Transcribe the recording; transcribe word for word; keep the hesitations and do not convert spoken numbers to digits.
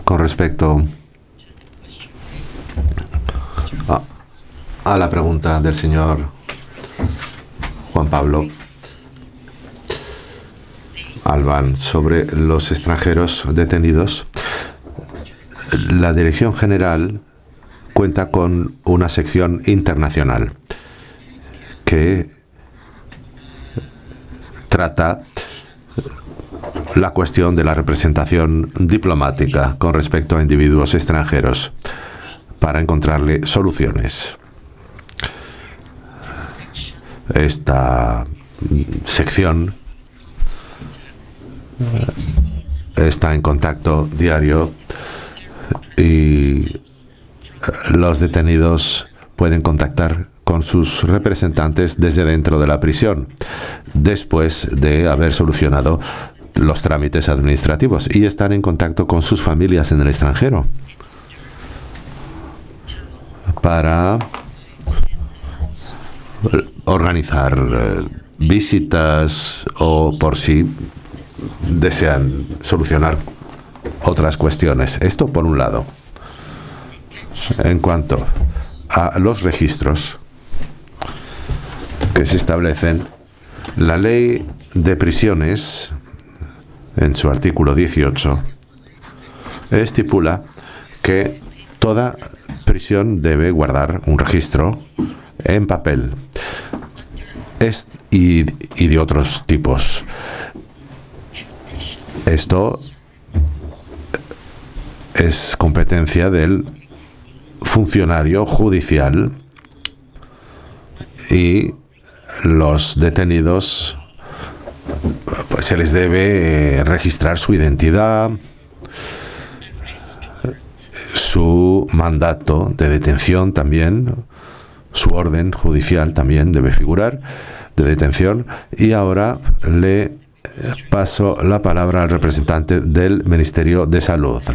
con respecto a, a la pregunta del señor Juan Pablo Albán sobre los extranjeros detenidos, la Dirección General cuenta con una sección internacional que trata la cuestión de la representación diplomática con respecto a individuos extranjeros para encontrarle soluciones. Esta sección está en contacto diario y los detenidos pueden contactar con sus representantes desde dentro de la prisión después de haber solucionado los trámites administrativos y están en contacto con sus familias en el extranjero para organizar eh, visitas o por si desean solucionar otras cuestiones. Esto por un lado. En cuanto a los registros que se establecen, la ley de prisiones, en su artículo dieciocho, estipula que toda prisión debe guardar un registro en papel es, y, y de otros tipos. Esto es competencia del funcionario judicial y los detenidos, pues se les debe registrar su identidad, su mandato de detención también, su orden judicial también debe figurar de detención. Y ahora le paso la palabra al representante del Ministerio de Salud.